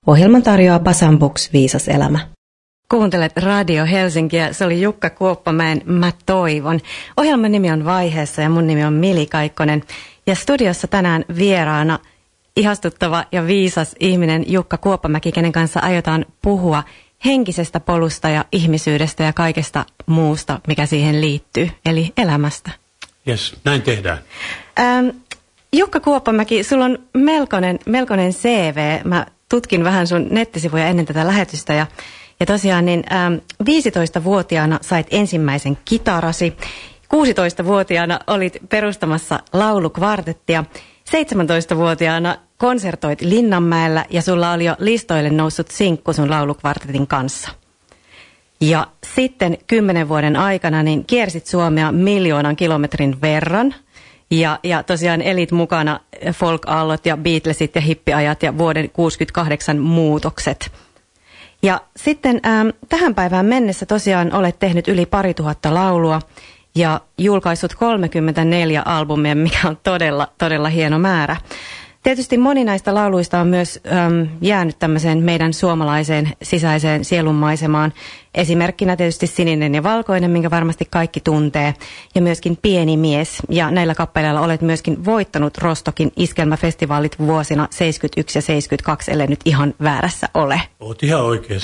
Ohjelman tarjoaa Basan Books Viisas elämä. Kuuntelet Radio Helsinkiä, se oli Jukka Kuoppamäen Mä toivon. Ohjelman nimi on Vaiheessa ja mun nimi on Mili Kaikkonen. Ja studiossa tänään vieraana ihastuttava ja viisas ihminen Jukka Kuoppamäki, kenen kanssa aiotaan puhua henkisestä polusta ja ihmisyydestä ja kaikesta muusta, mikä siihen liittyy, eli elämästä. Jes, näin tehdään. Jukka Kuoppamäki, sulla on melkoinen CV. Mä tutkin vähän sun nettisivuja ennen tätä lähetystä ja tosiaan niin 15-vuotiaana sait ensimmäisen kitarasi, 16-vuotiaana olit perustamassa laulukvartettia, 17-vuotiaana konsertoit Linnanmäellä ja sulla oli jo listoille noussut sinkku sun laulukvartetin kanssa. Ja sitten 10 vuoden aikana niin kiersit Suomea 1 000 000 kilometrin verran ja tosiaan elit mukana folk-aallot ja Beatlesit ja hippiajat ja vuoden 1968 muutokset. Ja sitten tähän päivään mennessä tosiaan olet tehnyt yli 2000 laulua ja julkaissut 34 albumia, mikä on todella hieno määrä. Tietysti moni näistä lauluista on myös jäänyt tämmöiseen meidän suomalaiseen sisäiseen sielunmaisemaan. Esimerkkinä tietysti Sininen ja Valkoinen, minkä varmasti kaikki tuntee, ja myöskin Pieni mies. Ja näillä kappaleilla olet myöskin voittanut Rostokin iskelmäfestivaalit vuosina 71 ja 72, ellei nyt ihan väärässä ole. Oot ihan oikeassa.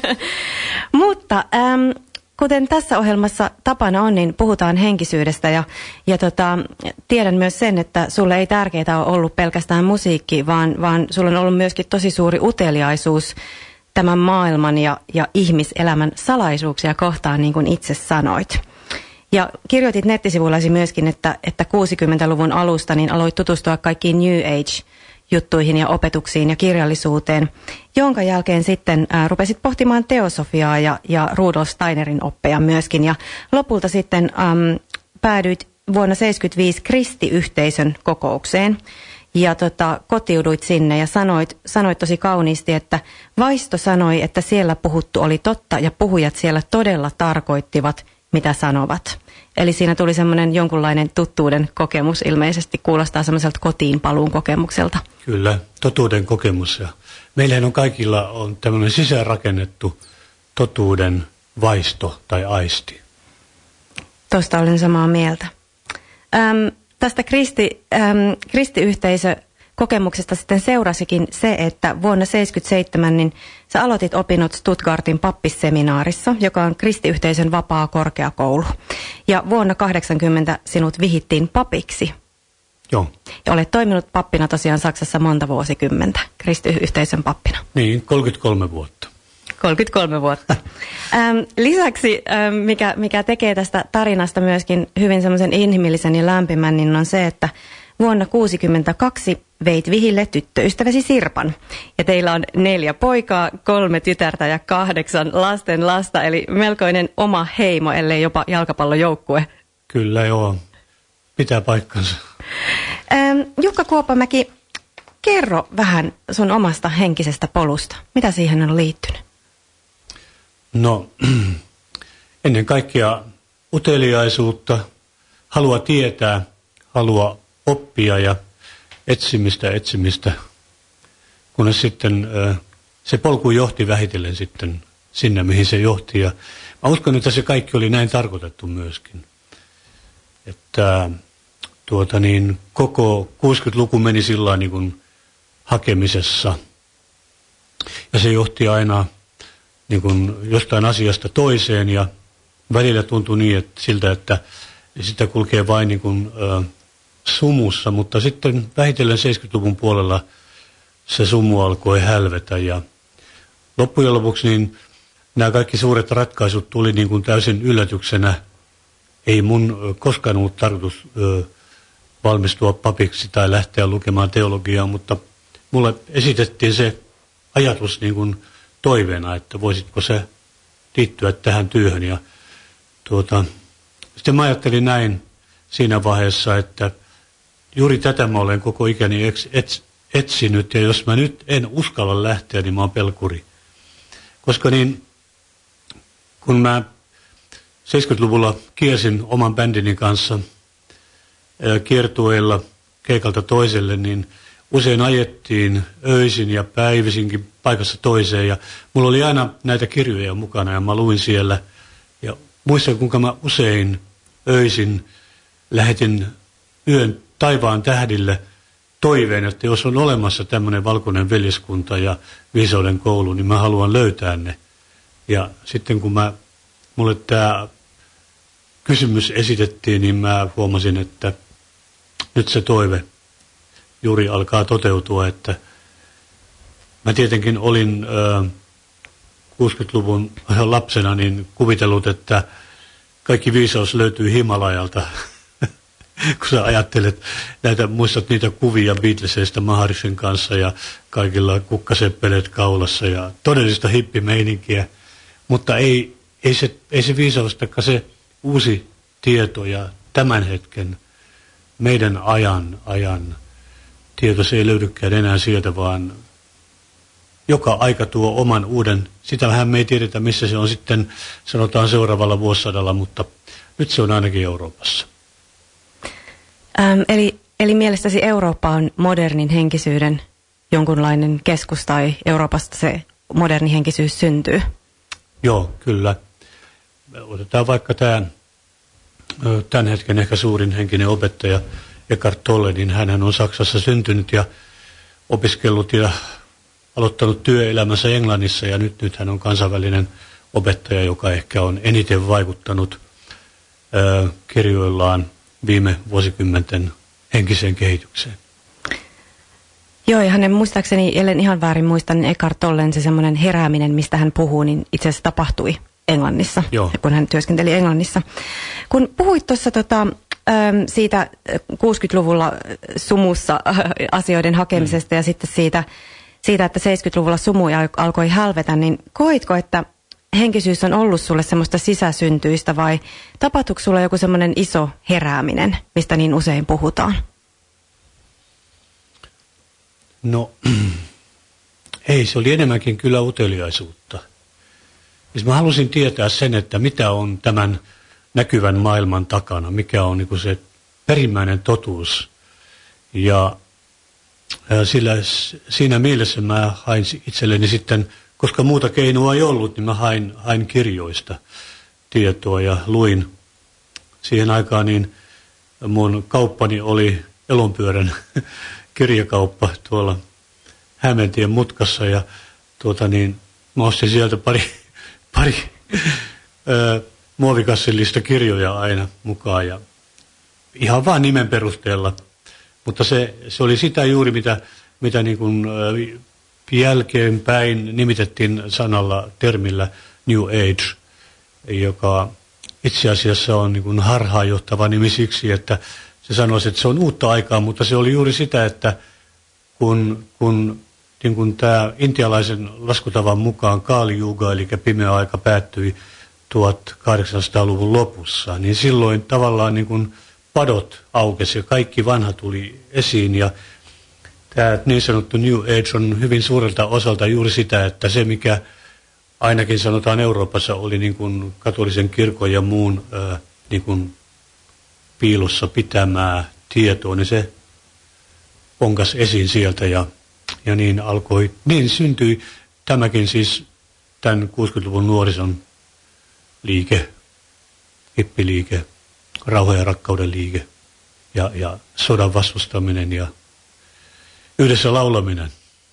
Mutta kuten tässä ohjelmassa tapana on, niin puhutaan henkisyydestä ja tiedän myös sen, että sulle ei tärkeää ole ollut pelkästään musiikki, vaan sulla on ollut myöskin tosi suuri uteliaisuus tämän maailman ja ihmiselämän salaisuuksia kohtaan, niin kuin itse sanoit. Ja kirjoitit nettisivuillasi myöskin, että 60-luvun alusta niin aloit tutustua kaikkiin New Age-juttuihin ja opetuksiin ja kirjallisuuteen, jonka jälkeen sitten rupesit pohtimaan teosofiaa ja Rudolf Steinerin oppeja myöskin. Ja lopulta sitten päädyit vuonna 1975 kristiyhteisön kokoukseen ja kotiuduit sinne ja sanoit tosi kauniisti, että vaisto sanoi, että siellä puhuttu oli totta ja puhujat siellä todella tarkoittivat, mitä sanovat. Eli siinä tuli semmoinen jonkunlainen tuttuuden kokemus, ilmeisesti kuulostaa semmoiselta kotiin paluun kokemukselta. Kyllä, totuuden kokemus. Ja meillähän on kaikilla on tämmöinen sisäänrakennettu totuuden vaisto tai aisti. Tuosta olen samaa mieltä. Tästä kristiyhteisökokemuksesta sitten seurasikin se, että vuonna 1977 niin sä aloitit opinnot Stuttgartin pappisseminaarissa, joka on kristiyhteisön vapaa korkeakoulu. Ja vuonna 1980 sinut vihittiin papiksi. Joo. Ja olet toiminut pappina tosiaan Saksassa monta vuosikymmentä, kristiyhteisön pappina. Niin, 33 vuotta. 33 vuotta. Lisäksi, mikä tekee tästä tarinasta myöskin hyvin semmoisen inhimillisen ja lämpimän, niin on se, että vuonna 1962 veit vihille tyttöystäväsi Sirpan. Ja teillä on 4 poikaa, 3 tytärtä ja 8 lasten lasta, eli melkoinen oma heimo, ellei jopa jalkapallojoukkue. Kyllä joo, pitää paikkansa. Jukka Kuoppamäki, kerro vähän sun omasta henkisestä polusta. Mitä siihen on liittynyt? No, ennen kaikkea uteliaisuutta, halua tietää, halua oppia ja etsimistä, kunnes sitten se polku johti vähitellen sitten sinne, mihin se johti. Ja mä uskon, että se kaikki oli näin tarkoitettu myöskin. Että koko 60-luku meni sillä niin kuin hakemisessa. Ja se johti aina niin kuin jostain asiasta toiseen ja välillä tuntui niin, siltä, että sitä kulkee vain niin kuin, sumussa, mutta sitten vähitellen 70-luvun puolella se sumu alkoi hälvetä ja loppujen lopuksi niin nämä kaikki suuret ratkaisut tuli niin kuin täysin yllätyksenä. Ei mun koskaan ollut tarkoitus valmistua papiksi tai lähteä lukemaan teologiaa, mutta mulle esitettiin se ajatus niin kuin toiveena, että voisitko se liittyä tähän työhön. Ja sitten mä ajattelin näin siinä vaiheessa, että juuri tätä mä olen koko ikäni etsinyt, ja jos mä nyt en uskalla lähteä, niin mä oon pelkuri. Koska niin, kun mä 70-luvulla kiersin oman bändini kanssa kiertueilla keikalta toiselle, niin usein ajettiin öisin ja päivisinkin paikassa toiseen ja mulla oli aina näitä kirjoja mukana ja mä luin siellä. Ja muistan, kuinka mä usein öisin lähetin yön taivaan tähdille toiveen, että jos on olemassa tämmöinen valkoinen veljeskunta ja viisauden koulu, niin mä haluan löytää ne. Ja sitten kun mulle tämä kysymys esitettiin, niin mä huomasin, että nyt se toive juuri alkaa toteutua, että mä tietenkin olin 60-luvun lapsena niin kuvitellut, että kaikki viisaus löytyy Himalajalta. Kun sä ajattelet, muistat niitä kuvia Beatlesista Maharishin kanssa ja kaikilla kukkaseppeleet kaulassa ja todellista hippimeininkiä. Mutta ei se viisaus, taikka se uusi tieto ja tämän hetken meidän ajan tieto, se ei löydykään enää sieltä, vaan joka aika tuo oman uuden. Sitä vähän me ei tiedetä, missä se on sitten, sanotaan seuraavalla vuosisadalla, mutta nyt se on ainakin Euroopassa. Eli mielestäsi Eurooppa on modernin henkisyyden jonkunlainen keskus, tai Euroopasta se moderni henkisyys syntyy? Joo, kyllä. Otetaan vaikka tämän hetken ehkä suurin henkinen opettaja Eckhart Tolle, niin hänhän on Saksassa syntynyt ja opiskellut ja aloittanut työelämänsä Englannissa ja nyt hän on kansainvälinen opettaja, joka ehkä on eniten vaikuttanut kirjoillaan viime vuosikymmenten henkiseen kehitykseen. Joo, ja hänen muistaakseni, ellen ihan väärin muistan, niin Eckhart Tollen se semmoinen herääminen, mistä hän puhuu, niin itse asiassa tapahtui Englannissa, kun hän työskenteli Englannissa. Kun puhuit tuossa siitä 60-luvulla sumussa asioiden hakemisesta ja sitten siitä, että 70-luvulla sumu alkoi hälvetä, niin koitko, että henkisyys on ollut sulle semmoista sisäsyntyistä vai tapahtuiko sulle joku semmoinen iso herääminen, mistä niin usein puhutaan? No, ei, se oli enemmänkin kyllä uteliaisuutta. Siis mä halusin tietää sen, että mitä on tämän näkyvän maailman takana, mikä on niin kuin se perimmäinen totuus. Ja siinä mielessä mä hain itselleni sitten, koska muuta keinoa ei ollut, niin mä hain kirjoista tietoa ja luin. Siihen aikaan niin mun kauppani oli Elonpyörän kirjakauppa tuolla Hämeentien mutkassa ja mä ostin sieltä pari muovikassillista kirjoja aina mukaan ja ihan vaan nimen perusteella. Mutta se oli sitä juuri, mitä niin kuin jälkeenpäin nimitettiin termillä New Age, joka itse asiassa on niin kuin harhaanjohtava nimi siksi, että se sanoisi, että se on uutta aikaa, mutta se oli juuri sitä, että kun niin kuin tämä intialaisen laskutavan mukaan Kali Yuga, eli pimeä aika, päättyi 1800-luvun lopussa, niin silloin tavallaan niin kuin padot aukesi ja kaikki vanha tuli esiin. Ja tämä niin sanottu New Age on hyvin suurelta osalta juuri sitä, että se mikä ainakin sanotaan Euroopassa oli niin kuin katolisen kirkon ja muun niin kuin piilossa pitämää tietoa, niin se ponkas esiin sieltä ja niin syntyi tämäkin siis tämän 60-luvun nuorison liike, hippiliike, rauhan ja rakkauden liike ja sodan vastustaminen ja yhdessä laulaminen.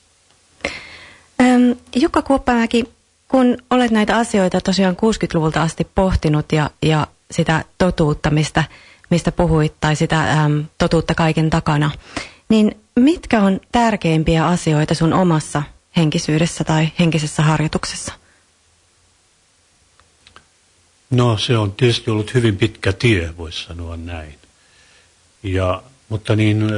Jukka Kuoppamäki, kun olet näitä asioita tosiaan 60-luvulta asti pohtinut ja sitä totuutta, mistä puhuit, tai sitä totuutta kaiken takana, niin mitkä on tärkeimpiä asioita sun omassa henkisyydessä tai henkisessä harjoituksessa? No, se on tietysti ollut hyvin pitkä tie, voisi sanoa näin. Mutta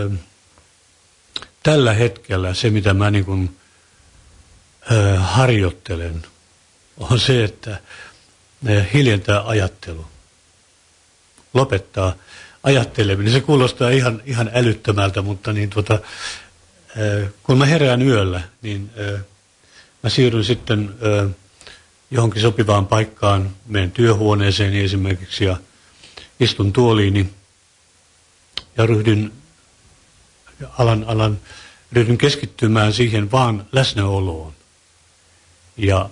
tällä hetkellä se, mitä mä niin kuin, harjoittelen, on se, että hiljentää ajattelu. Lopettaa ajatteleminen. Se kuulostaa ihan älyttömältä, mutta kun mä herään yöllä, niin mä siirryn sitten johonkin sopivaan paikkaan, menen työhuoneeseen esimerkiksi ja istun tuoliini ja alan ryhdyn keskittymään siihen vaan läsnäoloon. Ja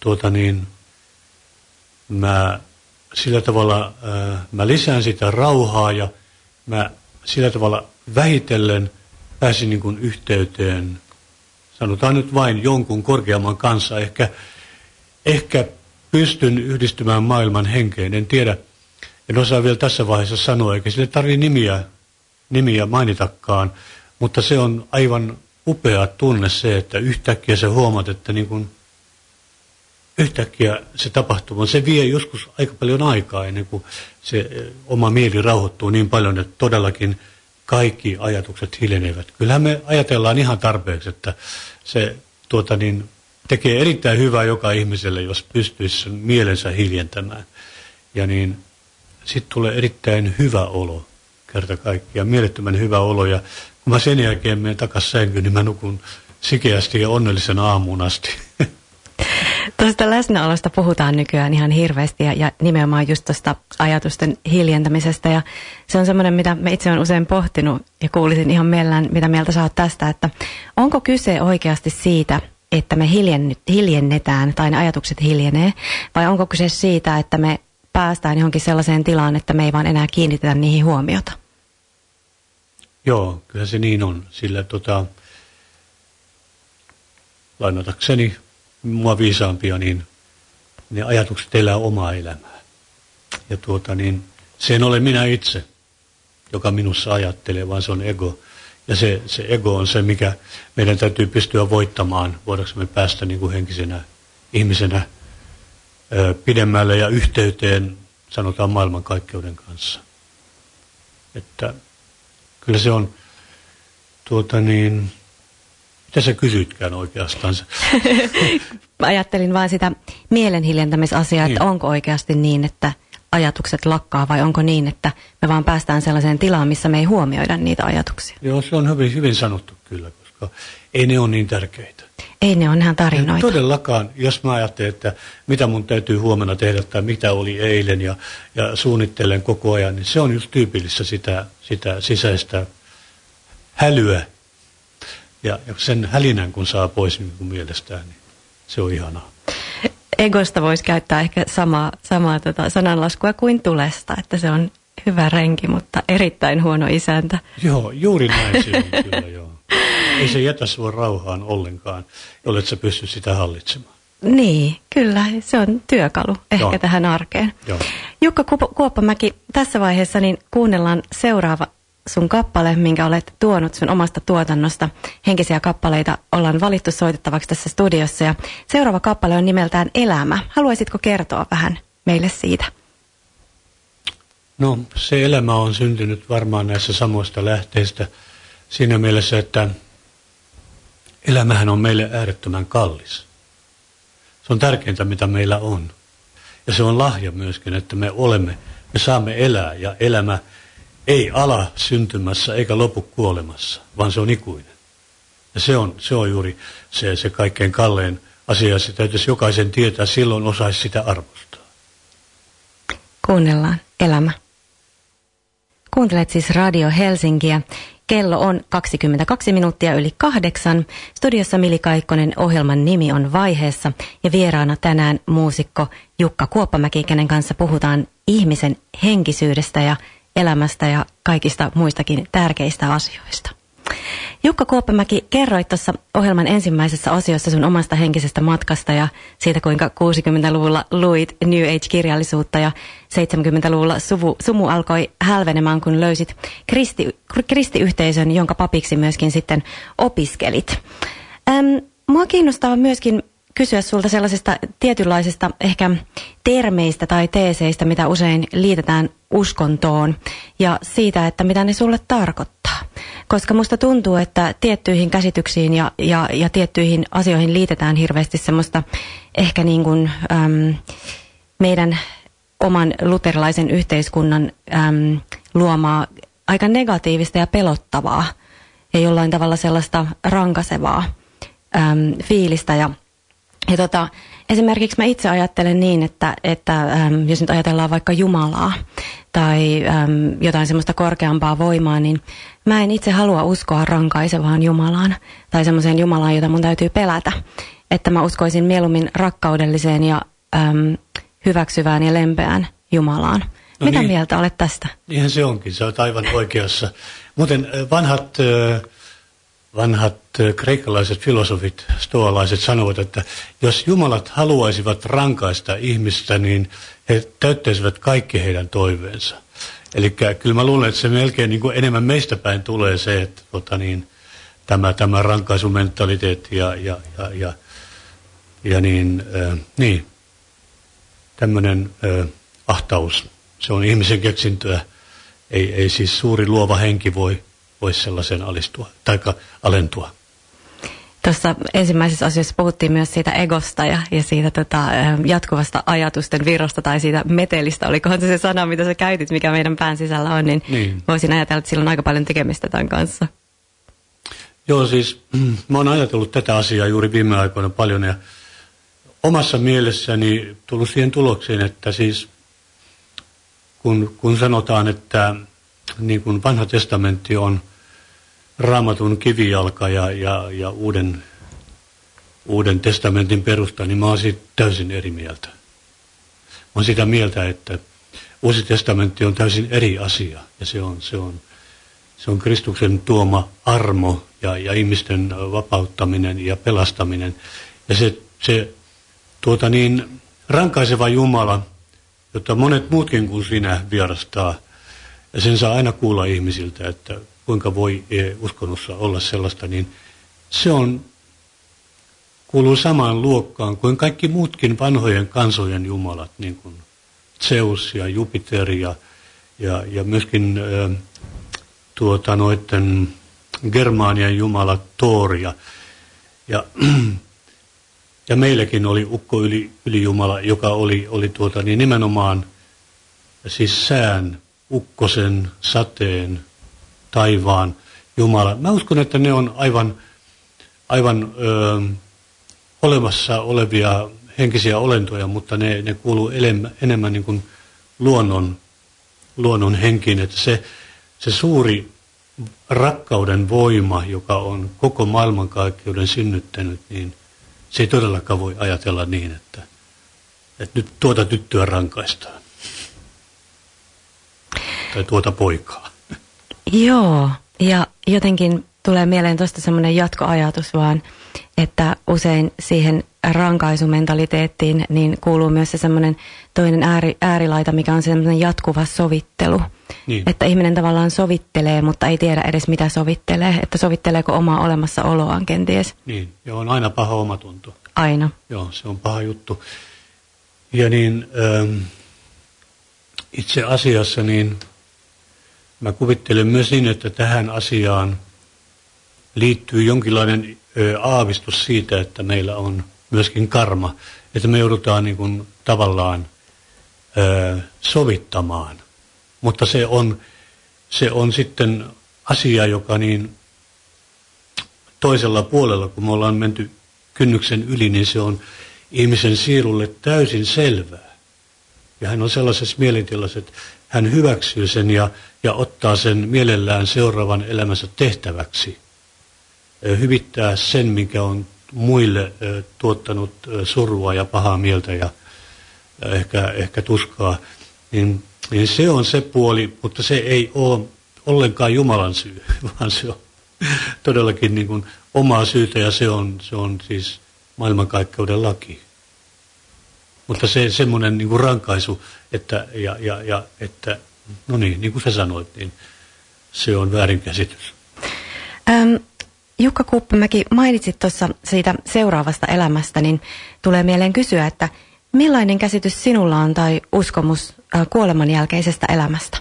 mä sillä tavalla mä lisään sitä rauhaa ja mä sillä tavalla vähitellen pääsin niin kuin yhteyteen, sanotaan nyt vain jonkun korkeamman kanssa. Ehkä pystyn yhdistymään maailman henkeen, en tiedä, en osaa vielä tässä vaiheessa sanoa, eikä sille tarvitse nimiä mainitakaan, mutta se on aivan upea tunne se, että yhtäkkiä sä huomaat, että niin kuin yhtäkkiä se tapahtuu, se vie joskus aika paljon aikaa ennen kuin se oma mieli rauhoittuu niin paljon, että todellakin kaikki ajatukset hiljenevät. Kyllähän me ajatellaan ihan tarpeeksi, että se tekee erittäin hyvää joka ihmiselle, jos pystyisi sen mielensä hiljentämään. Ja niin sitten tulee erittäin hyvä olo kerta kaikkiaan, mielettömän hyvä olo. Ja kun mä sen jälkeen menen takaisin sänkyyn, niin mä nukun sikeästi ja onnellisen aamuun asti. Tuosta läsnäolosta puhutaan nykyään ihan hirveästi ja nimenomaan just tuosta ajatusten hiljentämisestä. Ja se on semmoinen, mitä mä itse olen usein pohtinut ja kuulisin ihan mielellään, mitä mieltä sä oot tästä, että onko kyse oikeasti siitä, että me hiljennetään tai ne ajatukset hiljenee, vai onko kyse siitä, että me päästään johonkin sellaiseen tilaan, että me ei vaan enää kiinnitetä niihin huomiota? Joo, kyllä se niin on, sillä lainatakseni mua viisaampia, niin ne ajatukset elää omaa elämää. Ja se en ole minä itse, joka minussa ajattelee, vaan se on ego. Ja se ego on se, mikä meidän täytyy pystyä voittamaan, voidaanko me päästä niin kuin henkisenä ihmisenä pidemmälle ja yhteyteen, sanotaan maailmankaikkeuden kanssa. Että kyllä se on, mitä sä kysytkään oikeastaan? Ajattelin vain sitä mielen hiljentämisasiaa, että onko oikeasti niin, että ajatukset lakkaa vai onko niin, että me vaan päästään sellaiseen tilaan, missä me ei huomioida niitä ajatuksia? Joo, se on hyvin sanottu kyllä, koska ei ne ole niin tärkeitä. Ei ne ole ihan tarinoita. Todellakaan, jos mä ajattelen, että mitä mun täytyy huomenna tehdä tai mitä oli eilen ja suunnittelen koko ajan, niin se on just tyypillistä sitä sisäistä hälyä. Ja sen hälinän kun saa pois niin kuin mielestään, niin se on ihanaa. Egosta voisi käyttää ehkä samaa sananlaskua kuin tulesta, että se on hyvä renki, mutta erittäin huono isäntä. Joo, juuri näin se on kyllä, joo. Ei se jätä sua rauhaan ollenkaan, jollet sä pysty sitä hallitsemaan. Niin, kyllä. Se on työkalu ehkä tähän arkeen. Joo. Jukka Kuoppamäki, tässä vaiheessa niin kuunnellaan seuraava sun kappale, minkä olet tuonut sun omasta tuotannosta. Henkisiä kappaleita ollaan valittu soitettavaksi tässä studiossa. Ja seuraava kappale on nimeltään Elämä. Haluaisitko kertoa vähän meille siitä? No, se elämä on syntynyt varmaan näissä samoista lähteistä siinä mielessä, että elämähän on meille äärettömän kallis. Se on tärkeintä, mitä meillä on. Ja se on lahja myöskin, että me saamme elää ja elämä ei ala syntymässä eikä lopu kuolemassa, vaan se on ikuinen. Ja se on juuri se kaikkein kallein asia, se täytyisi jokaisen tietää, silloin osaisi sitä arvostaa. Kuunnellaan Elämä. Kuuntelet siis Radio Helsinkiä. Kello on 22 minuuttia yli 8. Studiossa Mili Kaikkonen, ohjelman nimi on Vaiheessa ja vieraana tänään muusikko Jukka Kuoppamäki, kenen kanssa puhutaan ihmisen henkisyydestä ja elämästä ja kaikista muistakin tärkeistä asioista. Jukka Kuoppamäki, kerroit tuossa ohjelman ensimmäisessä osiossa sun omasta henkisestä matkasta ja siitä, kuinka 60-luvulla luit New Age-kirjallisuutta ja 70-luvulla sumu alkoi hälvenemään, kun löysit kristiyhteisön, jonka papiksi myöskin sitten opiskelit. Mua kiinnostaa myöskin kysyä sulta sellaisesta tietynlaisesta ehkä termeistä tai teeseistä, mitä usein liitetään uskontoon ja siitä, että mitä ne sulle tarkoittaa. Koska musta tuntuu, että tiettyihin käsityksiin ja tiettyihin asioihin liitetään hirveästi semmoista ehkä niin kuin meidän oman luterilaisen yhteiskunnan luomaa aika negatiivista ja pelottavaa ja jollain tavalla sellaista rankasevaa fiilistä ja Esimerkiksi mä itse ajattelen niin, että jos nyt ajatellaan vaikka Jumalaa tai jotain semmoista korkeampaa voimaa, niin mä en itse halua uskoa rankaisevaan Jumalaan tai semmoiseen Jumalaan, jota mun täytyy pelätä. Että mä uskoisin mieluummin rakkaudelliseen ja hyväksyvään ja lempeään Jumalaan. No mitä mieltä olet tästä? Niinhän se onkin, sä oot aivan oikeassa. Muuten vanhat kreikkalaiset filosofit, stoalaiset sanovat, että jos jumalat haluaisivat rankaista ihmistä, niin he täyttäisivät kaikki heidän toiveensa. Eli kyllä mä luulen, että se melkein niin kuin enemmän meistä päin tulee se, että tämä rankaisumentaliteetti ja tämmöinen ahtaus, se on ihmisen keksintöä. Ei siis suuri luova henki voi sellaisen alistua tai alentua. Tuossa ensimmäisessä asiassa puhuttiin myös siitä egosta ja siitä jatkuvasta ajatusten virrasta tai siitä metelistä. Olikohan se sana, mitä sä käytit, mikä meidän pään sisällä on, niin voisin ajatella, että sillä on aika paljon tekemistä tämän kanssa. Joo, siis mä oon ajatellut tätä asiaa juuri viime aikoina paljon ja omassa mielessäni tullut siihen tulokseen, että siis kun sanotaan, että niin kuin Vanha testamentti on Raamatun kivijalka ja uuden testamentin perusta, niin mä oon siitä täysin eri mieltä. Mä oon sitä mieltä, että Uusi testamentti on täysin eri asia ja se on Kristuksen tuoma armo ja ihmisten vapauttaminen ja pelastaminen. Ja se rankaiseva Jumala, jota monet muutkin kuin sinä vierastaa, ja sen saa aina kuulla ihmisiltä, että kuinka voi uskonnossa olla sellaista, niin se kuuluu samaan luokkaan kuin kaikki muutkin vanhojen kansojen jumalat, niin kuin Zeus ja Jupiter ja myöskin noiden Germaanien jumala Thor ja meilläkin oli ukko ylijumala, joka oli nimenomaan siis sään, ukkosen, sateen, taivaan jumala. Mä uskon, että ne on aivan olemassa olevia henkisiä olentoja, mutta ne kuuluu enemmän niin kuin luonnon henkiin, että se suuri rakkauden voima, joka on koko maailmankaikkeuden synnyttänyt, niin se ei todellakaan voi ajatella niin, että nyt tuota tyttöä rankaistaan. Tai tuota poikaa. Joo, ja jotenkin tulee mieleen tuosta semmoinen jatkoajatus vaan, että usein siihen rankaisumentaliteettiin niin kuuluu myös se semmoinen toinen äärilaita, mikä on semmoinen jatkuva sovittelu. Niin. Että ihminen tavallaan sovittelee, mutta ei tiedä edes mitä sovittelee, että sovitteleeko omaa olemassaoloaan kenties. Niin, ja on aina paha omatunto. Aina. Joo, se on paha juttu. Ja niin itse asiassa niin mä kuvittelen myös niin, että tähän asiaan liittyy jonkinlainen aavistus siitä, että meillä on myöskin karma, että me joudutaan niin kuin tavallaan sovittamaan. Mutta se on sitten asia, joka niin toisella puolella, kun me ollaan menty kynnyksen yli, niin se on ihmisen sielulle täysin selvää. Ja hän on sellaisessa mielentilassa, että hän hyväksyy sen ja ottaa sen mielellään seuraavan elämänsä tehtäväksi. Hyvittää sen, mikä on muille tuottanut surua ja pahaa mieltä ja ehkä tuskaa. Niin se on se puoli, mutta se ei ole ollenkaan Jumalan syy, vaan se on todellakin niin kuin omaa syytä ja se on siis maailmankaikkeuden laki. Mutta se semmoinen niin kuin rankaisu, että no niin kuin sä sanoit, niin se on väärinkäsitys. Jukka Kuuppamäki, mainitsit tuossa siitä seuraavasta elämästä, niin tulee mieleen kysyä, että millainen käsitys sinulla on tai uskomus kuoleman jälkeisestä elämästä?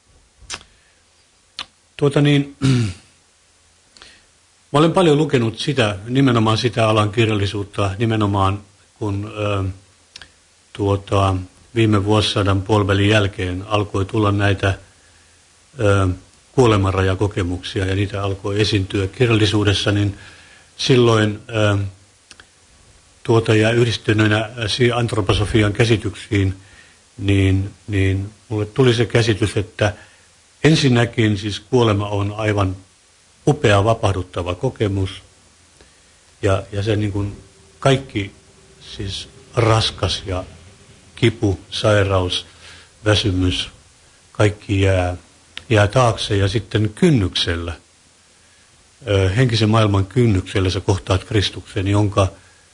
Mä olen paljon lukenut nimenomaan sitä alan kirjallisuutta, nimenomaan kun viime vuosisadan puolivälin jälkeen alkoi tulla näitä kuolemanrajakokemuksia ja niitä alkoi esiintyä kirjallisuudessa, niin silloin ja yhdistyneenä antroposofian käsityksiin, niin mulle tuli se käsitys, että ensinnäkin siis kuolema on aivan upea, vapahduttava kokemus. Ja se niin kuin kaikki siis raskas ja kipu, sairaus, väsymys, kaikki jää taakse ja sitten kynnyksellä, henkisen maailman kynnyksellä sä kohtaat Kristuksen, jonka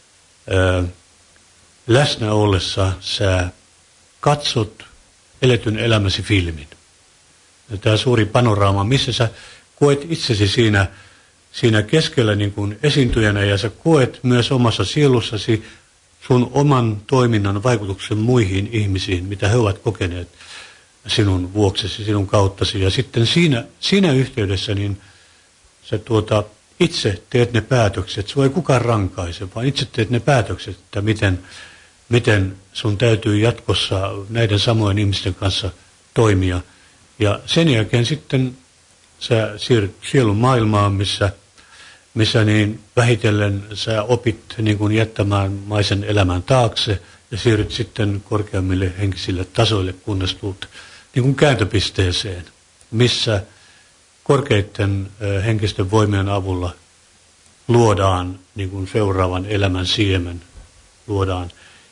läsnä ollessa sä katsot eletyn elämäsi filmin. Tämä suuri panoraama, missä sä koet itsesi siinä keskellä niin kuin esiintyjänä ja sä koet myös omassa sielussasi sun oman toiminnan vaikutuksen muihin ihmisiin, mitä he ovat kokeneet sinun vuoksesi, sinun kauttasi. Ja sitten siinä yhteydessä niin sä itse teet ne päätökset, sua ei kukaan rankaise, vaan itse teet ne päätökset, että miten sun täytyy jatkossa näiden samojen ihmisten kanssa toimia. Ja sen jälkeen sitten sä siirryt sielun maailmaan, missä niin vähitellen sä opit niin kuin jättämään maisen elämän taakse ja siirryt sitten korkeammille henkisille tasoille, kunnes tulet niin kuin kääntöpisteeseen, missä korkeiden henkisten voimien avulla luodaan niin kuin seuraavan elämän siemen, luodaan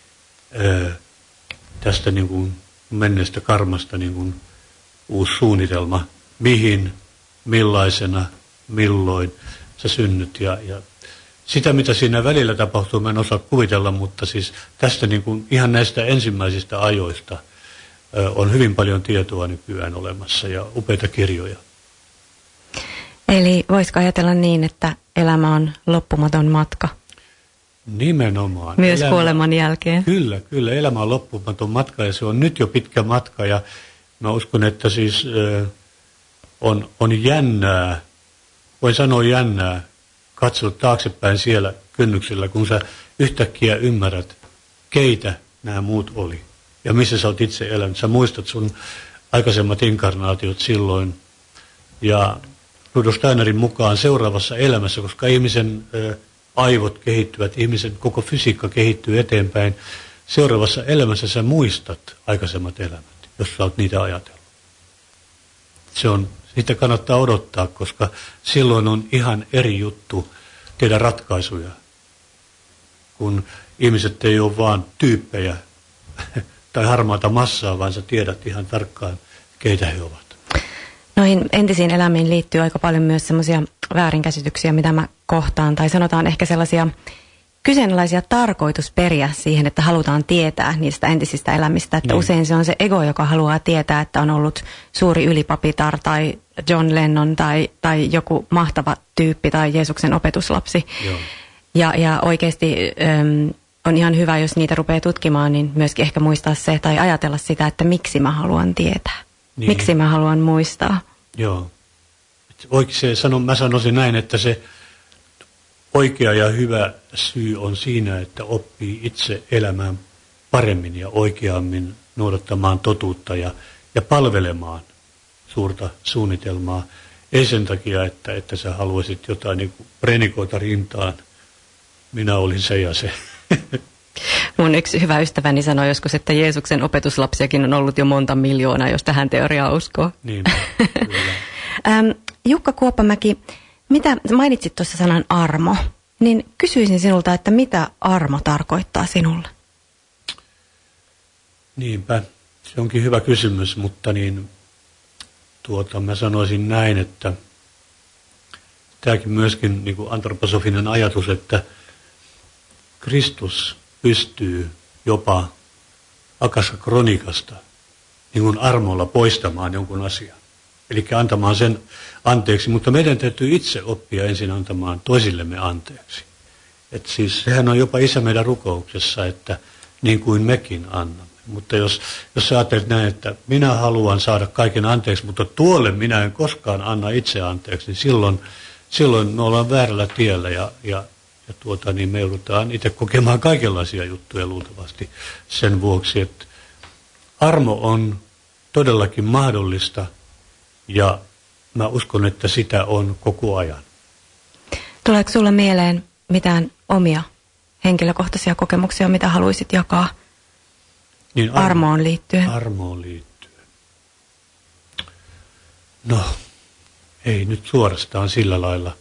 tästä niin kuin menneestä karmasta niin kuin uusi suunnitelma, mihin, millaisena, milloin sä synnyt ja sitä, mitä siinä välillä tapahtuu, mä en osaa kuvitella, mutta siis tästä niin kuin ihan näistä ensimmäisistä ajoista on hyvin paljon tietoa nykyään olemassa ja upeita kirjoja. Eli voisiko ajatella niin, että elämä on loppumaton matka? Nimenomaan. Myös kuoleman jälkeen. Kyllä. Elämä on loppumaton matka ja se on nyt jo pitkä matka ja mä uskon, että siis on jännää, voin sanoa jännää, katsoa taaksepäin siellä kynnyksellä, kun sä yhtäkkiä ymmärrät, keitä nämä muut oli ja missä sä oot itse elänyt. Sä muistat sun aikaisemmat inkarnaatiot silloin ja Rudolf Steinerin mukaan seuraavassa elämässä, koska ihmisen aivot kehittyvät, ihmisen koko fysiikka kehittyy eteenpäin, seuraavassa elämässä sä muistat aikaisemmat elämät, jos sä oot niitä ajatellut. Sitä kannattaa odottaa, koska silloin on ihan eri juttu tehdä ratkaisuja, kun ihmiset ei ole vaan tyyppejä tai harmaata massaa, vaan sä tiedät ihan tarkkaan, keitä he ovat. Noihin entisiin elämiin liittyy aika paljon myös semmoisia väärinkäsityksiä, mitä mä kohtaan, tai sanotaan ehkä sellaisia kyseenalaisia tarkoitusperiä siihen, että halutaan tietää niistä entisistä elämistä. Että usein se on se ego, joka haluaa tietää, että on ollut suuri ylipapitar tai John Lennon tai joku mahtava tyyppi tai Jeesuksen opetuslapsi. Joo. Ja oikeasti on ihan hyvä, jos niitä rupeaa tutkimaan, niin myöskin ehkä muistaa se tai ajatella sitä, että miksi mä haluan tietää. Niin. Miksi mä haluan muistaa. Joo. Mä sanoisin näin, että se oikea ja hyvä syy on siinä, että oppii itse elämään paremmin ja oikeammin noudattamaan totuutta ja palvelemaan suurta suunnitelmaa. Ei sen takia, että sä haluaisit jotain niin kuin prenikoita rintaan. Minä olin se ja se. Mun yksi hyvä ystäväni sanoi joskus, että Jeesuksen opetuslapsiakin on ollut jo monta miljoonaa, jos tähän teoriaan uskoo. Niin, kyllä. Jukka Kuoppamäki, mitä mainitsit tuossa sanan armo, niin kysyisin sinulta, että mitä armo tarkoittaa sinulle? Niinpä, se onkin hyvä kysymys, mutta mä sanoisin näin, että tämäkin myöskin niin kuin antroposofinen ajatus, että Kristus pystyy jopa Akasha Kronikasta niin kuin armolla poistamaan jonkun asian. Eli antamaan sen anteeksi, mutta meidän täytyy itse oppia ensin antamaan toisillemme anteeksi. Et siis sehän on jopa Isä meidän rukouksessa, että niin kuin mekin annamme. Mutta jos sä ajattelet näin, että minä haluan saada kaiken anteeksi, mutta tuolle minä en koskaan anna itse anteeksi, niin silloin me ollaan väärällä tiellä ja me joudutaan itse kokemaan kaikenlaisia juttuja luultavasti sen vuoksi, että armo on todellakin mahdollista ja mä uskon, että sitä on koko ajan. Tuleeko sulle mieleen mitään omia henkilökohtaisia kokemuksia, mitä haluaisit jakaa niin armoon liittyen? Armoon liittyen. No, ei nyt suorastaan sillä lailla.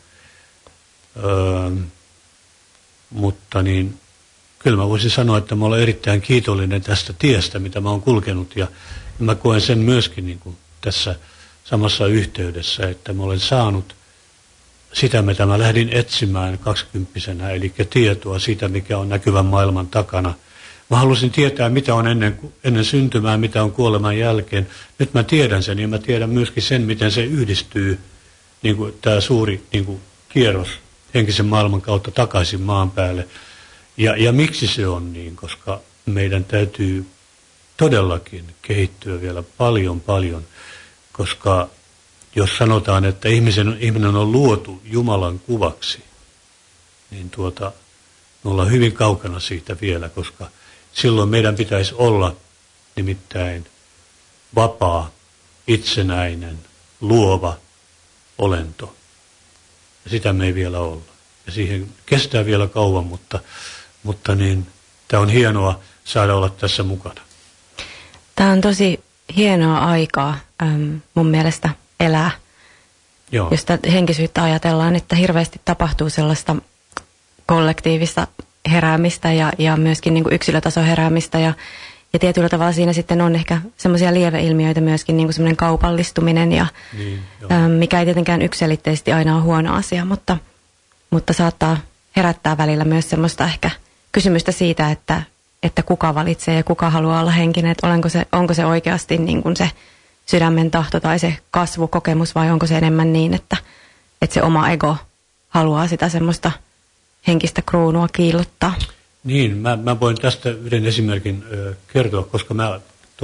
Mutta niin, kyllä mä voisin sanoa, että mä olen erittäin kiitollinen tästä tiestä, mitä mä oon kulkenut. Ja mä koen sen myöskin niin kuin tässä samassa yhteydessä, että mä olen saanut sitä, mitä mä lähdin etsimään 20-vuotiaana, eli tietoa siitä, mikä on näkyvän maailman takana. Mä halusin tietää, mitä on ennen syntymää, mitä on kuoleman jälkeen. Nyt mä tiedän sen, ja mä tiedän myöskin sen, miten se yhdistyy, niin kuin tämä suuri niin kuin kierros henkisen maailman kautta takaisin maan päälle. Ja miksi se on niin, koska meidän täytyy todellakin kehittyä vielä paljon, koska jos sanotaan, että ihminen on luotu Jumalan kuvaksi, niin me ollaan hyvin kaukana siitä vielä, koska silloin meidän pitäisi olla nimittäin vapaa, itsenäinen, luova olento. Ja sitä me ei vielä olla. Ja siihen kestää vielä kauan, mutta niin, tämä on hienoa saada olla tässä mukana. Tämä on tosi hienoa aikaa mun mielestä elää. Joo. Jos henkisyyttä ajatellaan, että hirveästi tapahtuu sellaista kollektiivista heräämistä ja myöskin niin kuin yksilötason heräämistä ja tietyllä tavalla siinä sitten on ehkä semmoisia lieveilmiöitä myöskin niin kuin semmoinen kaupallistuminen ja niin, mikä ei tietenkään yksiselitteisesti aina ole huono asia, mutta saattaa herättää välillä myös semmoista ehkä kysymystä siitä, että kuka valitsee ja kuka haluaa olla henkinen, että onko se oikeasti niin kuin se sydämen tahto tai se kasvukokemus vai onko se enemmän niin, että se oma ego haluaa sitä semmoista henkistä kruunua kiillottaa. Niin, mä voin tästä yhden esimerkin kertoa, koska mä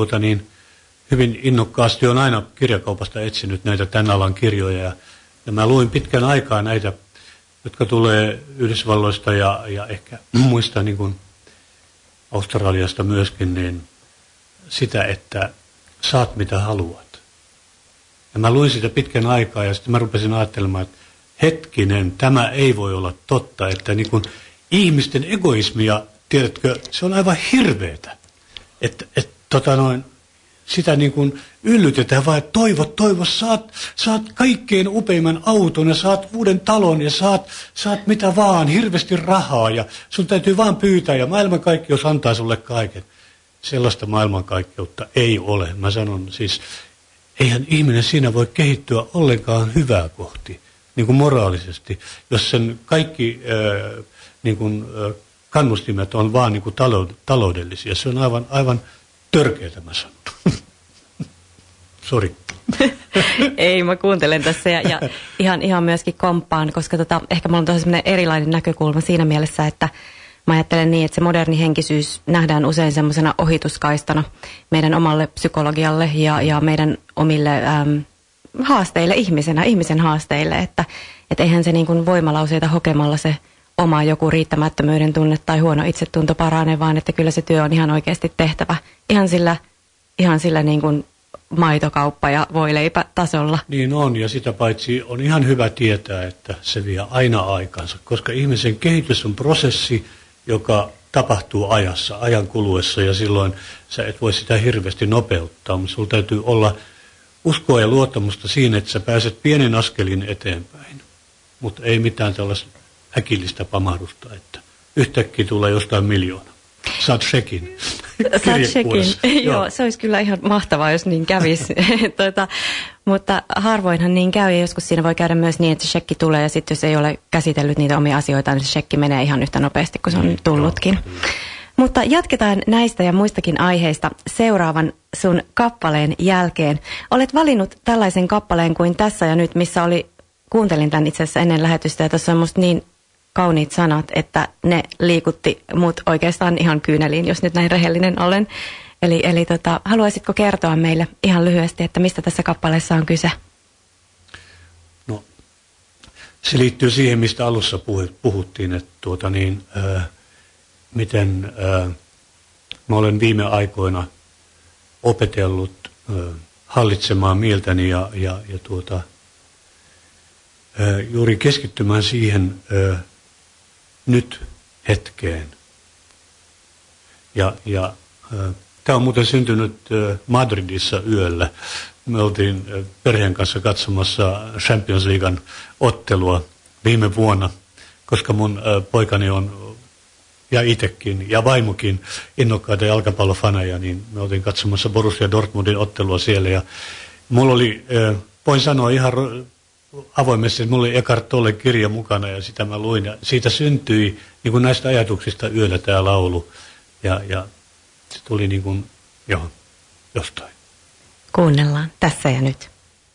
hyvin innokkaasti olen aina kirjakaupasta etsinyt näitä tämän alan kirjoja ja mä luin pitkän aikaa näitä, jotka tulee Yhdysvalloista ja ehkä muista niin kuin Australiasta myöskin, niin sitä, että saat mitä haluat. Ja mä luin sitä pitkän aikaa ja sitten mä rupesin ajattelemaan, että hetkinen, tämä ei voi olla totta, että niin kuin ihmisten egoismia, tiedätkö, se on aivan hirveetä. Että sitä niin kuin yllytetään vaan, että toivo, saat kaikkein upeimman auton ja saat uuden talon ja saat mitä vaan, hirveästi rahaa ja sun täytyy vaan pyytää ja maailmankaikkeus antaa sulle kaiken. Sellaista maailmankaikkeutta ei ole. Mä sanon siis, eihän ihminen siinä voi kehittyä ollenkaan hyvää kohti, niin kuin moraalisesti, jos sen kaikki niin kuin, kannustimet on vaan niin kuin taloudellisia. Se on aivan törkeätä, mä sanon. Sori. Ei, mä kuuntelen tässä ja ihan myöskin komppaan, koska ehkä mulla on tosi sellainen erilainen näkökulma siinä mielessä, että mä ajattelen niin, että se moderni henkisyys nähdään usein semmoisena ohituskaistana meidän omalle psykologialle ja meidän omille haasteille ihmisen haasteille, että eihän se niin kuin voimalauseita hokemalla se oma joku riittämättömyyden tunne tai huono itsetunto parane, vaan että kyllä se työ on ihan oikeasti tehtävä ihan sillä niin kuin maitokauppa- ja voileipätasolla. Niin on, ja sitä paitsi on ihan hyvä tietää, että se vie aina aikansa, koska ihmisen kehitys on prosessi, joka tapahtuu ajan kuluessa, ja silloin sä et voi sitä hirveästi nopeuttaa, mutta sulla täytyy olla uskoa ja luottamusta siinä, että sä pääset pienen askelin eteenpäin, mutta ei mitään tällaista äkillistä pamahdusta, että yhtäkkiä tulee jostain miljoona. Saat shekin. Joo, se olisi kyllä ihan mahtavaa, jos niin kävisi. Mutta harvoinhan niin käy, ja joskus siinä voi käydä myös niin, että se shekki tulee, ja sitten jos ei ole käsitellyt niitä omia asioita, niin se shekki menee ihan yhtä nopeasti kuin se on tullutkin. Joo. Mutta jatketaan näistä ja muistakin aiheista seuraavan sun kappaleen jälkeen. Olet valinnut tällaisen kappaleen kuin Tässä ja nyt, missä kuuntelin tämän itse asiassa ennen lähetystä, ja tässä on musta niin kauniit sanat, että ne liikutti mut oikeastaan ihan kyyneliin, jos nyt näin rehellinen olen. Eli haluaisitko kertoa meille ihan lyhyesti, että mistä tässä kappaleessa on kyse? No, se liittyy siihen, mistä alussa puhuttiin, että miten mä olen viime aikoina opetellut hallitsemaan mieltäni ja juuri keskittymään siihen nyt hetkeen. Tämä on muuten syntynyt Madridissa yöllä. Me oltiin perheen kanssa katsomassa Champions Leaguean ottelua viime vuonna, koska mun poikani on, ja itsekin, ja vaimokin innokkaita jalkapallofaneja, niin me oltiin katsomassa Borussia Dortmundin ottelua siellä. Ja mulla oli, voin sanoa ihan avoimesti, että mulla oli Eckhart Tolle kirja mukana, ja sitä mä luin. Ja siitä syntyi niin kuin näistä ajatuksista yöllä tämä laulu. Ja se tuli niin kuin, jostain. Kuunnellaan tässä ja nyt.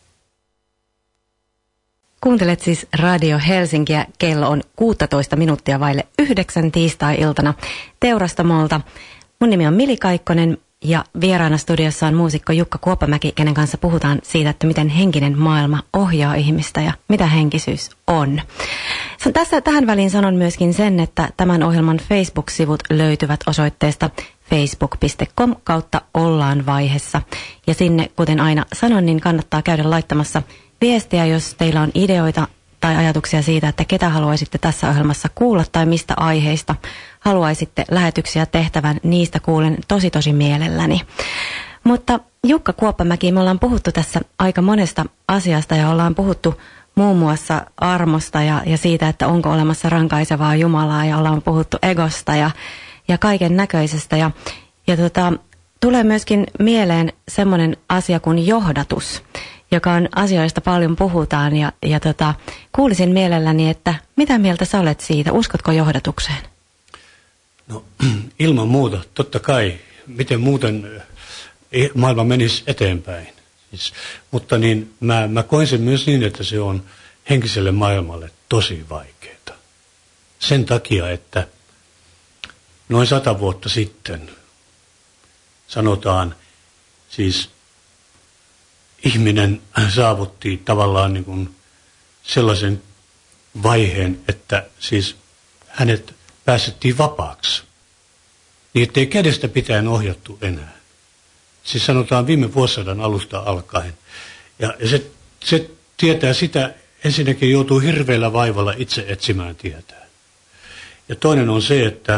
Kuuntelet siis Radio Helsinkiä. Kello on 16 minuuttia vaille 9 tiistai-iltana Teurastamolta. Mun nimi on Mili Kaikkonen ja vieraana studiossa on muusikko Jukka Kuoppamäki, kenen kanssa puhutaan siitä, että miten henkinen maailma ohjaa ihmistä ja mitä henkisyys on. Tähän väliin sanon myöskin sen, että tämän ohjelman Facebook-sivut löytyvät osoitteesta facebook.com/ollaan vaiheessa. Ja sinne, kuten aina sanon, niin kannattaa käydä laittamassa viestiä, jos teillä on ideoita tai ajatuksia siitä, että ketä haluaisitte tässä ohjelmassa kuulla tai mistä aiheista haluaisitte lähetyksiä tehtävän. Niistä kuulen tosi mielelläni. Mutta Jukka Kuoppamäki, me ollaan puhuttu tässä aika monesta asiasta ja ollaan puhuttu muun muassa armosta ja siitä, että onko olemassa rankaisevaa Jumalaa ja ollaan puhuttu egosta ja kaiken näköisestä. Ja tulee myöskin mieleen semmoinen asia kuin johdatus, joka on asioista paljon puhutaan ja kuulisin mielelläni, että mitä mieltä sä olet siitä? Uskotko johdatukseen? No ilman muuta, totta kai. Miten muuten maailma menisi eteenpäin. Mutta niin, mä koen sen myös niin, että se on henkiselle maailmalle tosi vaikeaa. Sen takia, että noin 100 vuotta sitten sanotaan, siis ihminen saavutti tavallaan niin kuin sellaisen vaiheen, että siis hänet päästettiin vapaaksi. Niin ettei kädestä pitäen ohjattu enää. Siis sanotaan viime vuosisadan alusta alkaen. Ja se tietää sitä, ensinnäkin joutuu hirveällä vaivalla itse etsimään tietää. Ja toinen on se, että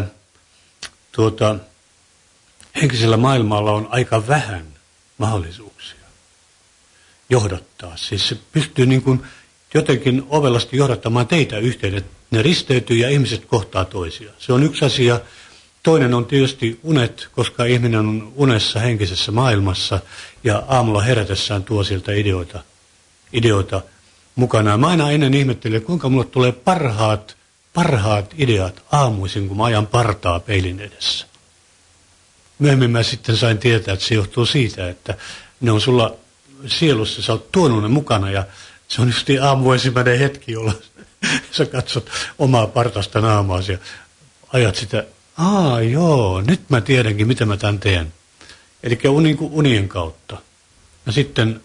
henkisellä maailmalla on aika vähän mahdollisuuksia johdattaa. Siis se pystyy niin kuin jotenkin ovelasti johdattamaan teitä yhteen, että ne risteytyy ja ihmiset kohtaa toisiaan. Se on yksi asia. Toinen on tietysti unet, koska ihminen on unessa henkisessä maailmassa ja aamulla herätessään tuo sieltä ideoita mukanaan. Mä aina ennen ihmettelen, kuinka mulle tulee parhaat ideat aamuisin, kun mä ajan partaa peilin edessä. Myöhemmin mä sitten sain tietää, että se johtuu siitä, että ne on sulla sielussa, sä oot tuonut ne mukana ja se on just aamuensimmäinen hetki, jolla sä katsot omaa partasta naamaasi ja ajat sitä, joo, nyt mä tiedänkin, mitä mä tämän teen. Eli unien kautta. Ja sitten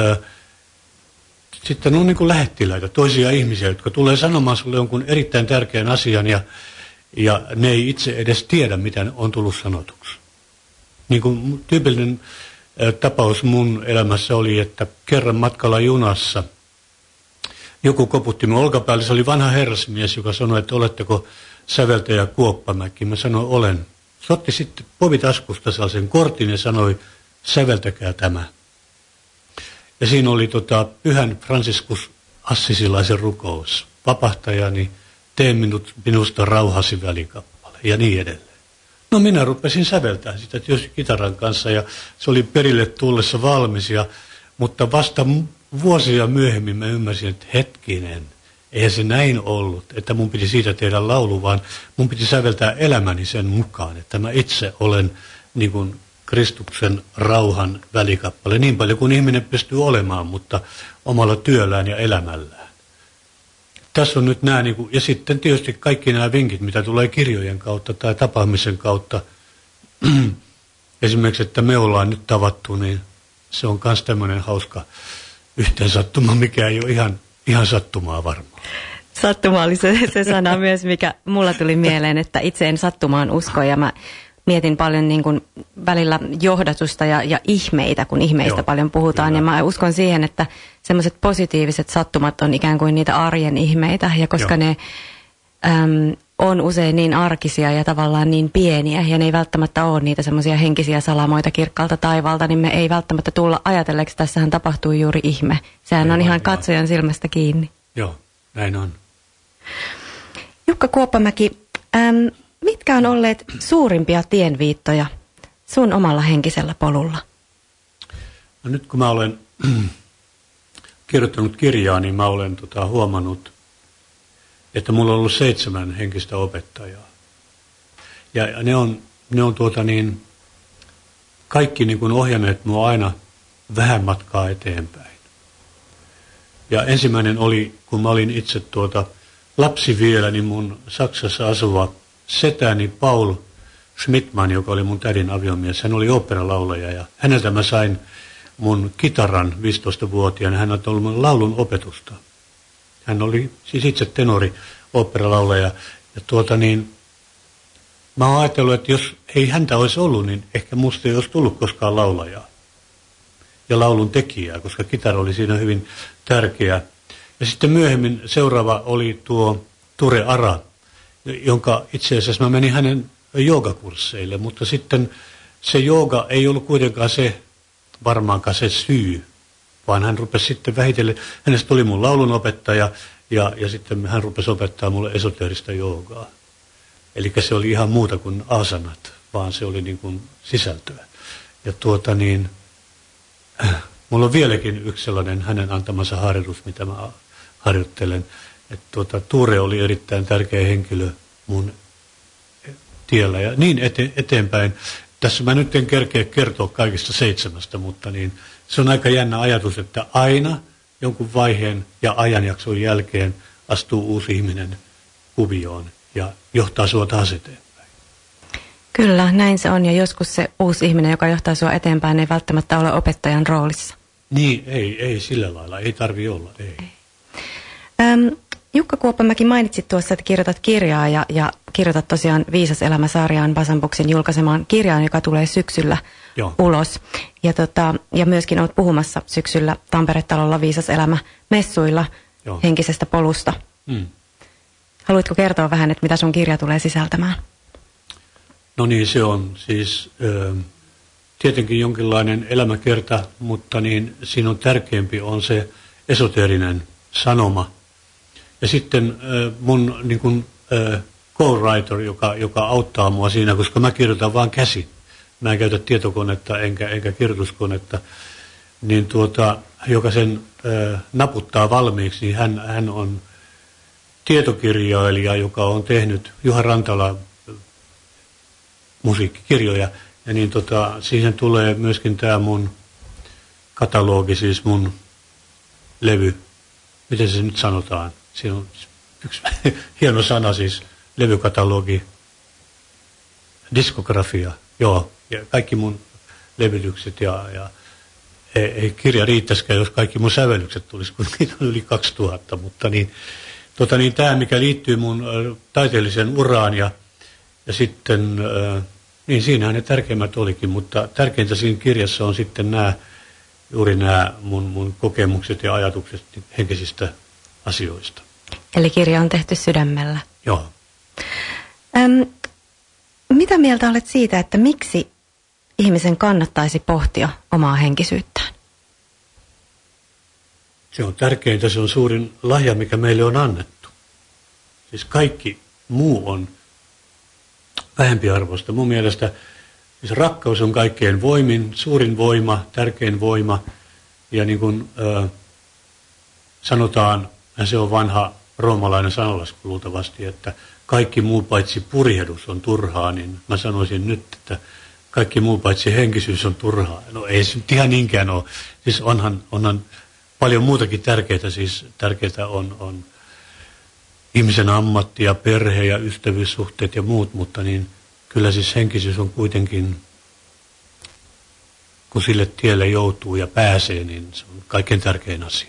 on niin kuin lähettiläitä, toisia ihmisiä, jotka tulee sanomaan sulle jonkun erittäin tärkeän asian ja ne ei itse edes tiedä, mitä on tullut sanotuksi. Niin kuin tyypillinen tapaus mun elämässä oli, että kerran matkalla junassa joku koputti minun olkapäälle. Se oli vanha herrasmies, joka sanoi, että oletteko säveltäjä Kuoppamäki. Mä sanoin, olen. Se otti sitten povitaskusta sellaisen kortin ja sanoi, säveltäkää tämä. Ja siinä oli Pyhän Franciscus Assisilaisen rukous. Vapahtajani, tee minusta rauhasi välikappale ja niin edelleen. No minä rupesin säveltämään sitä tietysti kitaran kanssa ja se oli perille tullessa valmis. Mutta vasta vuosia myöhemmin mä ymmärsin, että hetkinen, eihän se näin ollut, että mun piti siitä tehdä laulu, vaan mun piti säveltää elämäni sen mukaan, että mä itse olen niin kuin Kristuksen rauhan välikappale niin paljon kuin ihminen pystyy olemaan, mutta omalla työllään ja elämällään. Tässä on nyt nämä, ja sitten tietysti kaikki nämä vinkit, mitä tulee kirjojen kautta tai tapaamisen kautta. Esimerkiksi, että me ollaan nyt tavattu, niin se on myös tämmöinen hauska yhteensattuma, mikä ei ole ihan sattumaa varmaan. Sattuma oli se sana myös, mikä mulla tuli mieleen, että itse en sattumaan usko ja mä mietin paljon niin kuin välillä johdatusta ja ihmeitä, kun ihmeistä paljon puhutaan. Kyllä. Ja mä uskon siihen, että semmoiset positiiviset sattumat on ikään kuin niitä arjen ihmeitä. Ja koska ne on usein niin arkisia ja tavallaan niin pieniä, ja ne ei välttämättä ole niitä semmoisia henkisiä salamoita kirkkaalta taivaalta, niin me ei välttämättä tulla ajatelleeksi, tässähän tapahtuu juuri ihme. Sehän on ihan katsojan silmästä kiinni. Joo, näin on. Jukka Kuoppamäki, mitkä on olleet suurimpia tienviittoja sun omalla henkisellä polulla? No nyt kun mä olen kirjoittanut kirjaa, niin mä olen huomannut, että mulla on ollut 7 henkistä opettajaa. Ja ne on kaikki niin kuin ohjanneet mua aina vähän matkaa eteenpäin. Ja ensimmäinen oli, kun mä olin itse lapsi vielä, niin mun Saksassa asuva setäni Paul Schmidtmann, joka oli mun tädin aviomies, hän oli oopperalaulaja ja häneltä mä sain mun kitaran 15-vuotiaana. Hän on ollut mun laulun opetusta. Hän oli siis itse tenori, oopperalaulaja. Ja mä oon ajatellut, että jos ei häntä olisi ollut, niin ehkä musta ei olisi tullut koskaan laulajaa ja laulun tekijää, koska kitara oli siinä hyvin tärkeä. Ja sitten myöhemmin seuraava oli tuo Ture Ara, jonka itse asiassa mä menin hänen joogakursseille, mutta sitten se jooga ei ollut kuitenkaan varmaankaan se syy, vaan hän rupesi sitten vähitellen, hänestä tuli mun laulunopettaja ja sitten hän rupesi opettaa mulle esoteerista joogaa. Eli se oli ihan muuta kuin asanat, vaan se oli niin kuin sisältöä. Ja mulla on vieläkin yksi sellainen hänen antamansa harjoitus, mitä mä harjoittelen. Että Ture oli erittäin tärkeä henkilö mun tiellä ja niin eteenpäin. Tässä mä nyt en kerkeä kertoa kaikista 7, mutta se on aika jännä ajatus, että aina jonkun vaiheen ja ajanjakson jälkeen astuu uusi ihminen kuvioon ja johtaa sua taas eteenpäin. Kyllä, näin se on, ja joskus se uusi ihminen, joka johtaa sua eteenpäin, ei välttämättä ole opettajan roolissa. Niin, ei sillä lailla, ei tarvitse olla, ei. Jukka Kuoppamäki, mainitsit tuossa, että kirjoitat kirjaa ja kirjoitat tosiaan Viisas elämä-sarjaan Vasanboksin julkaisemaan kirjaan, joka tulee syksyllä ulos. Ja myöskin olet puhumassa syksyllä Tampere-talolla Viisas elämä-messuilla henkisestä polusta. Haluatko kertoa vähän, että mitä sun kirja tulee sisältämään? No niin, se on siis tietenkin jonkinlainen elämäkerta, mutta siinä on tärkeämpi on se esoteerinen sanoma. Ja sitten mun co-writer, joka auttaa mua siinä, koska mä kirjoitan vaan käsin. Mä en käytä tietokonetta enkä kirjoituskonetta. Niin joka sen naputtaa valmiiksi, niin hän on tietokirjailija, joka on tehnyt Juha Rantala musiikkikirjoja. Ja siihen tulee myöskin tämä mun katalogi, siis mun levy. Miten se nyt sanotaan? Siinä on yksi hieno sana, siis levykatalogi, diskografia, joo, ja kaikki mun levytykset ja ei kirja riittäisikään, jos kaikki mun sävellykset tulisi, kun niitä on yli 2000, mutta tämä, mikä liittyy mun taiteelliseen uraan ja sitten, niin siinähän ne tärkeimmät olikin, mutta tärkeintä siinä kirjassa on sitten juuri nämä mun kokemukset ja ajatukset henkisistä asioista. Eli kirja on tehty sydämellä. Joo. Mitä mieltä olet siitä, että miksi ihmisen kannattaisi pohtia omaa henkisyyttään? Se on tärkeintä, se on suurin lahja, mikä meille on annettu. Siis kaikki muu on vähempiarvoista. Mun mielestä siis rakkaus on kaikkein suurin voima, tärkein voima. Ja niin kuin sanotaan, ja se on vanha roomalainen sananlasku luultavasti, että kaikki muu paitsi purjehdus on turhaa, niin mä sanoisin nyt, että kaikki muu paitsi henkisyys on turhaa. No ei se nyt ihan niinkään ole. Siis onhan paljon muutakin tärkeää, siis tärkeää on ihmisen ammatti ja perhe ja ystävyyssuhteet ja muut, mutta kyllä siis henkisyys on kuitenkin, kun sille tielle joutuu ja pääsee, niin se on kaikkein tärkein asia.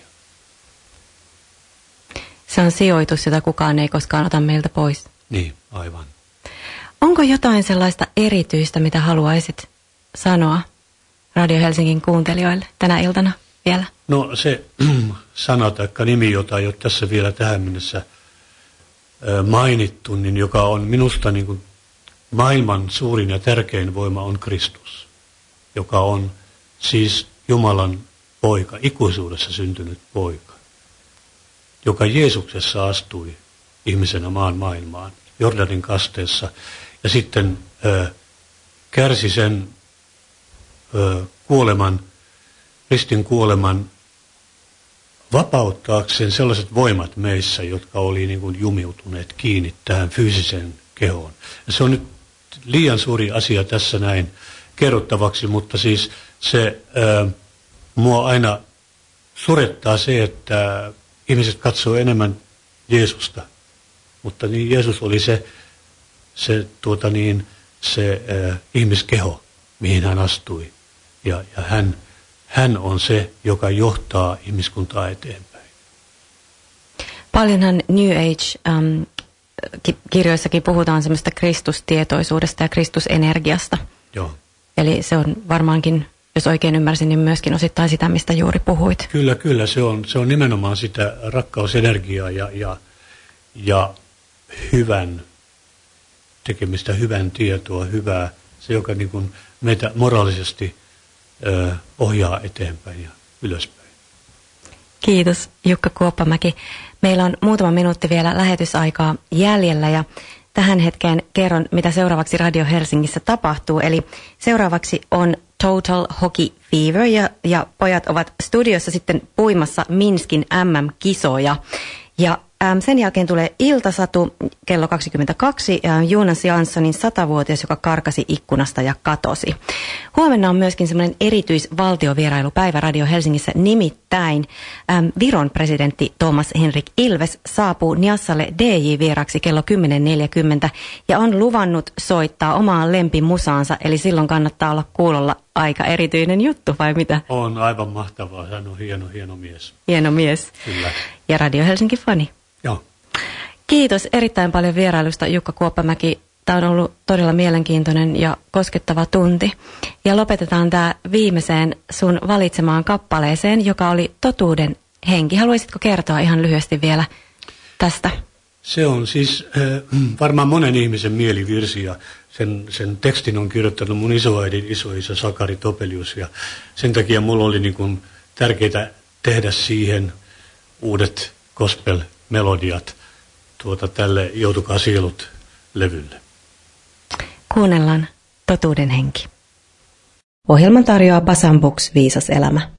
Se on sijoitus, jota kukaan ei koskaan ota meiltä pois. Niin, aivan. Onko jotain sellaista erityistä, mitä haluaisit sanoa Radio Helsingin kuuntelijoille tänä iltana vielä? No se sana tai nimi, jota ei ole tässä vielä tähän mennessä mainittu, niin joka on minusta niin kuin maailman suurin ja tärkein voima on Kristus, joka on siis Jumalan poika, ikuisuudessa syntynyt poika, joka Jeesuksessa astui ihmisenä maan maailmaan Jordanin kasteessa ja sitten kärsi sen kuoleman, ristin kuoleman vapauttaakseen sellaiset voimat meissä, jotka oli niin kuin jumiutuneet kiinni tähän fyysiseen kehoon. Ja se on nyt liian suuri asia tässä näin kerrottavaksi, mutta siis se mua aina surettaa se, että ihmiset katsoo enemmän Jeesusta, mutta niin Jeesus oli se ihmiskeho, mihin hän astui. Ja hän on se, joka johtaa ihmiskuntaa eteenpäin. Paljonhan New Age-kirjoissakin puhutaan semmoista Kristustietoisuudesta ja Kristusenergiasta. Joo. Eli se on varmaankin, jos oikein ymmärsin, niin myöskin osittain sitä, mistä juuri puhuit. Kyllä. Se on nimenomaan sitä rakkausenergiaa ja hyvän tekemistä, hyvän tietoa, hyvää. Se, joka niin kuin meitä moraalisesti ohjaa eteenpäin ja ylöspäin. Kiitos Jukka Kuoppamäki. Meillä on muutama minuutti vielä lähetysaikaa jäljellä ja tähän hetkeen kerron, mitä seuraavaksi Radio Helsingissä tapahtuu. Eli seuraavaksi on Total Hockey Fever ja pojat ovat studiossa sitten puimassa Minskin MM-kisoja. Ja sen jälkeen tulee iltasatu kello 22 Jonas Janssonin 100-vuotias, joka karkasi ikkunasta ja katosi. Huomenna on myöskin semmoinen erityisvaltiovierailupäivä Radio Helsingissä, nimittäin Viron presidentti Toomas Hendrik Ilves saapuu Niassalle DJ-vieraksi kello 10.40 ja on luvannut soittaa omaa lempimusaansa, eli silloin kannattaa olla kuulolla. Aika erityinen juttu, vai mitä? On aivan mahtavaa. Hän on hieno mies. Hieno mies. Kyllä. Ja Radio Helsinki-fani. Joo. Kiitos erittäin paljon vierailusta, Jukka Kuoppamäki. Tämä on ollut todella mielenkiintoinen ja koskettava tunti. Ja lopetetaan tämä viimeiseen sun valitsemaan kappaleeseen, joka oli Totuuden henki. Haluaisitko kertoa ihan lyhyesti vielä tästä? Se on siis varmaan monen ihmisen mielivirsi ja sen tekstin on kirjoittanut mun isoäidin isoisä Sakari Topelius ja sen takia mulla oli niin kuin tärkeää tehdä siihen uudet gospel-melodiat tälle Joutukaa sielut -levylle. Kuunnellaan Totuuden henki. Ohjelman tarjoaa Pasambooks Viisas elämä.